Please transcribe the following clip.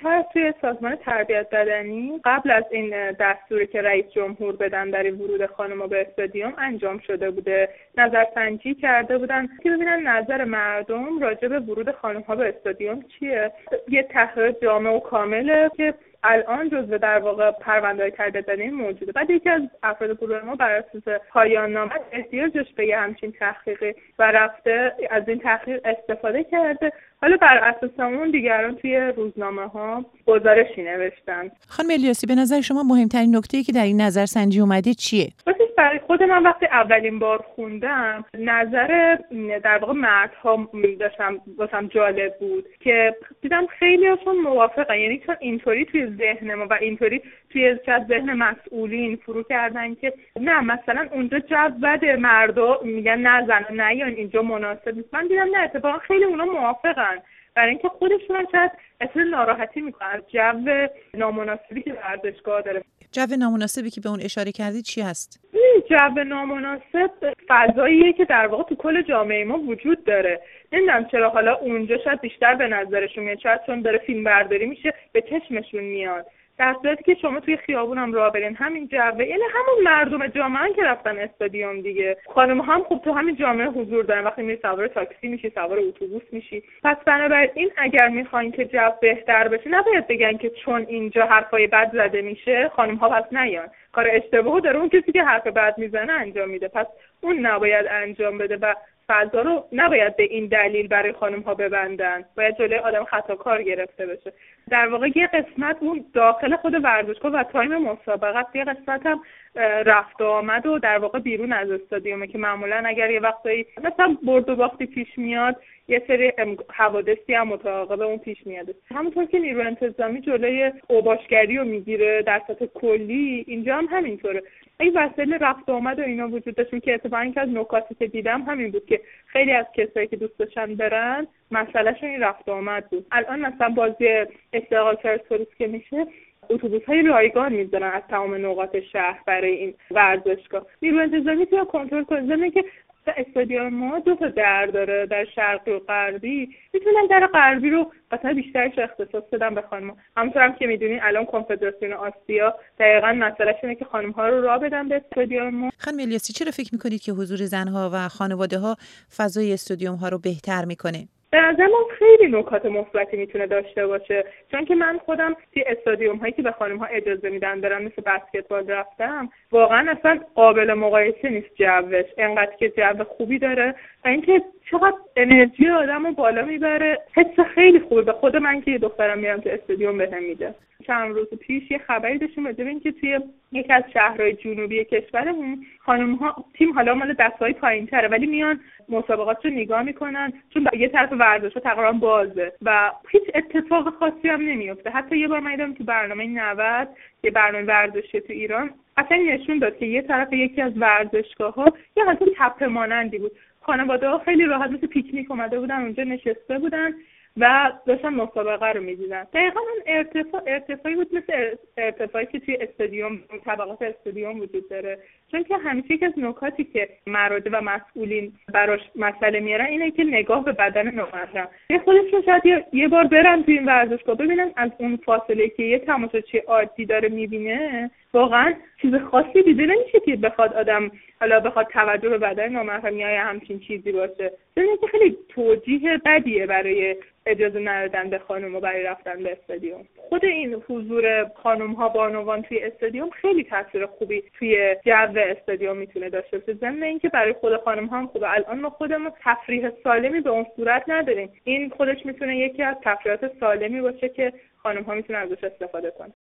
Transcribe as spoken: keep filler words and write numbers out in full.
پیشتر توی سازمان تربیت بدنی قبل از این دستوری که رئیس جمهور بدن برای ورود خانم‌ها به استادیوم انجام شده بوده. نظرسنجی کرده بودن که ببینن نظر مردم راجع به ورود خانم‌ها به استادیوم چیه. یه تحقیق جامع و کامله که الان جزو در واقع پرونده‌های تربیت بدنی موجوده. بعد یکی از افراد گروه ما بر اساس پایان نامه احتیاجش به همچین تحقیقی و رفته از این تحقیق استفاده کرده. حالا بر اساس اون دیگران توی روزنامه‌ها گزارشی نوشتن. خانم الیاسی، به نظر شما مهمترین نکته‌ای که در این نظرسنجی اومده چیه؟ واسه برای خود من وقتی اولین بار خوندم نظر در واقع مردها داشتم واسم جالب بود که دیدم خیلی هاشون موافقن، یعنی چون اینطوری توی ذهن ما و اینطوری توی شاید ذهن مسئولین فرو کردن که نه مثلا اونجا جو بده، مردا میگن نه زن نه اینجا مناسب نیست. من دیدم نه اتفاقا خیلی اونا موافقن، برای اینکه خودشون هم شاید اصلا ناراحتی میکنن از جو نامناسبی که ورزشگاه داره. جو نامناسبی که به اون اشاره کردید چی هست؟ جو نامناسب فضاییه که در واقع تو کل جامعه ما وجود داره. نمیدونم چرا حالا اونجا شاید بیشتر به نظرشون میاد، شاید چون داره فیلم برداری میشه به چشمشون میاد، در صورتی که شما توی خیابون هم راه برین همین جوه، یعنی همون مردم جامعه که رفتن استادیوم دیگه. خانم هم خوب تو همین جامعه حضور دارن، وقتی میری سوار تاکسی میشی، سوار اتوبوس میشی. پس بنابراین اگر میخواین که جو بهتر بشه نباید بگن که چون اینجا حرفای بد زده میشه خانم ها پس نیان. کار اشتباهو داره اون کسی که حرف بد میزنه انجام میده، پس اون نباید انجام بده و فضا رو نباید به این دلیل برای خانم ها ببندن، باید جلوی آدم خطاکار گرفته بشه. در واقع یه قسمت اون داخل خود ورزشگاه و تایم مسابقه، یه قسمت هم رفت و آمد و در واقع بیرون از استادیومه که معمولا اگر یه وقتایی مثلا برد و باختی پیش میاد یه سری حوادثی هم متعاقب اون پیش میاد. همونطور که نیرو انتظامی جلوی اوباشگری رو میگیره در سطح کلی، اینجا هم همینطوره. این وسایل رفت و آمد و اینا وجود داشت که اتفاقا که از نکاتی که دیدم همین بود که خیلی از کسایی که دوست داشتن برن مسئلهشون این رفت و آمد بود. الان مثلا بازی استقلال پرسپولیس که میشه اتوبوس‌های رایگان میذارن از تمام نقاط شهر برای این ورزشگاه. نیرو انتظامی تو کنترل کنه که استادیوم ما دو تا در داره، در شرقی و غربی. میتونن در غربی رو مثلا بیشترش اختصاص بدن به خانم‌ها. همونطور هم که میدونین الان کنفدراسیون آسیا دقیقاً مسئله‌ش اینه که خانم‌ها رو راه بدن به استادیوم ما. خانم الیاسی، چرا فکر می‌کنید که حضور زن‌ها و خانواده‌ها فضای استادیوم‌ها رو بهتر می‌کنه؟ به نظر من خیلی نکات مثبتی میتونه داشته باشه، چون که من خودم توی استادیوم هایی که به خانم ها اجازه میدن برن مثل بسکتبال رفتم، واقعا اصلا قابل مقایسه نیست جوش، انقدر که جو خوبی داره و اینکه چقدر انرژی آدمو بالا میبره. حس خیلی خوبه. به خود من که یه دخترم میرم تو استادیوم بهم میده. چند روز پیش یه خبری داشتیم راجع به اینکه توی یکی از شهرهای جنوبی کشورمون خانم‌ها تیم حالا مال دسته‌های پایین‌تره ولی میان مسابقات رو نگاه میکنن، چون یه طرف ورزش‌ها تقریبا بازه و هیچ اتفاق خاصی هم نمیفته. حتی یه بار من دیدم تو برنامه نود یه برنامه ورزشی تو ایران اصلا نشون داد که یه طرف یکی از ورزشگاه‌ها یه حالت تپه مانندی بود. خانواده‌ها خیلی راحت مثل پیکنیک اومده بودن اونجا نشسته بودن و داشتن مسابقه رو می‌دیدن. دقیقاً اون ارتفاع ارتفاعی بود مثل ارتفاعی که توی استادیوم طبقات استادیوم وجود داره، چون که همیشه یک از نکاتی که مراجع و مسئولین براش مسئله میارن اینه که نگاه به بدن نامحرم. یه خودشون شاید یه بار برن توی این ورزشگاه ببینن از اون فاصله که یه تماشاچی عادی داره می‌بینه واقعاً چیز خاصی دیده نمیشه که بخواد آدم حالا بخواد توجه به بدن نامحرم یا همچین چیزی باشه. ببینید که خیلی توجیه بدیه برای اجازه ندادن به خانم‌ها برای رفتن به استادیوم. خود این حضور خانم‌ها بانوان توی استادیوم خیلی تاثیر خوبی توی جو استادیوم میتونه داشته باشه. ضمن اینکه برای خود خانم‌ها هم خوبه. الان ما خودمون تفریح سالمی به اون صورت نداریم. این خودش میتونه یکی از تفریحات سالمی باشه که خانم‌ها میتونن ازش استفاده کنن.